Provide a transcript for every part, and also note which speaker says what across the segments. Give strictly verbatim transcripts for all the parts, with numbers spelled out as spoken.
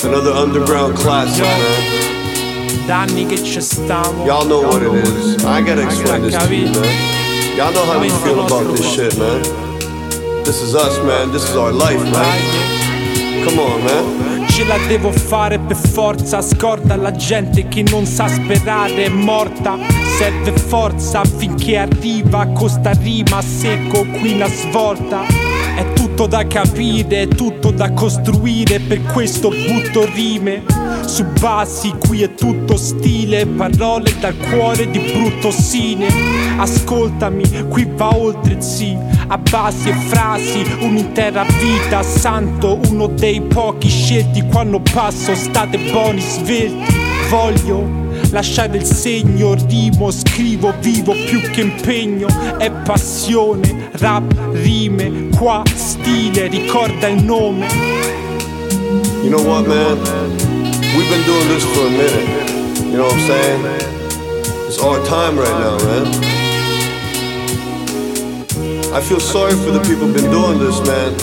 Speaker 1: Another underground classic, man.
Speaker 2: Da anni che ci stiamo.
Speaker 1: Y'all know what it is. I ain't gotta explain this to you, man. Y'all know how we feel about this shit, man. This is us, man. This is our life, man. Come on, man.
Speaker 2: Ce la devo fare per forza. Scorda la gente che non sa sperare, è morta. Serve forza finché arriva. Costa rima secco, qui una svolta. È tutto da capire, è tutto da costruire. Per questo butto rime su basi, qui è tutto stile. Parole dal cuore di bruttosine. Ascoltami, qui va oltre sì. A basi e frasi, un'intera vita. Santo, uno dei pochi scelti. Quando passo state buoni svelti. Voglio lasciare il segno, rimo, scrivo, vivo più che impegno. È passione, rap, rime, qua stile, ricorda il nome.
Speaker 1: You know what, man? We've been doing this for a minute. You know what I'm saying? It's our time right now, man. I feel sorry for the people who've been doing this, man.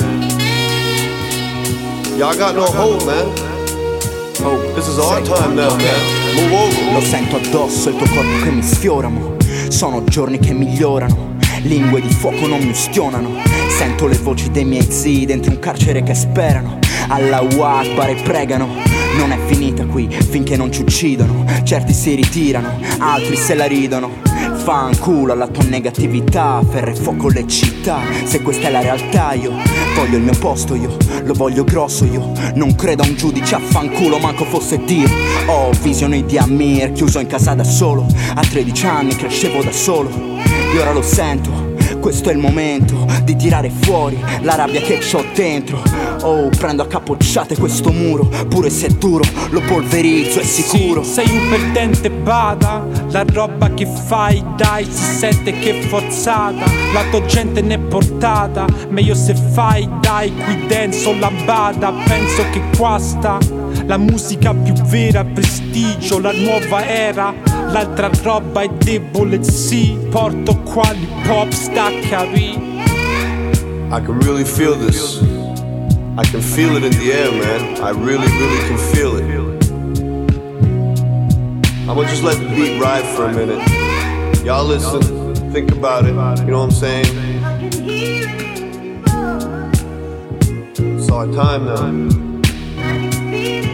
Speaker 1: Y'all got no hope, man. Oh, this is our time now, man. Move over.
Speaker 3: Lo sento addosso, il tuo corpo che mi sfiora, mo. Sono giorni che migliorano. Lingue di fuoco non mi ustionano. Sento le voci dei miei zii dentro un carcere che sperano. Allahu Akbar e pregano. Non è finita qui finché non ci uccidono. Certi si ritirano, altri se la ridono. Fanculo alla tua negatività, ferro e fuoco le città. Se questa è la realtà io voglio il mio posto, io lo voglio grosso, io non credo a un giudice, affanculo manco fosse Dio. Ho visioni di Amir, chiuso in casa da solo. A tredici anni crescevo da solo e ora lo sento. Questo è il momento di tirare fuori la rabbia che c'ho dentro. Oh, prendo a capocciate questo muro. Pure se è duro, lo polverizzo, è sicuro.
Speaker 2: Sì, sei un perdente, bada. La roba che fai, dai, si sente che è forzata. La tua gente ne è portata. Meglio se fai, dai, qui dentro la bada. Penso che qua sta la musica più vera, prestigio, la nuova era. L'altra roba è debole, sì. Porto qua l'hip hop, sta a capì.
Speaker 1: I can really feel this. I can feel it in the air, man. I really, really can feel it. I'm gonna just let the beat ride for a minute. Y'all listen, think about it, you know what I'm saying? It's our time now.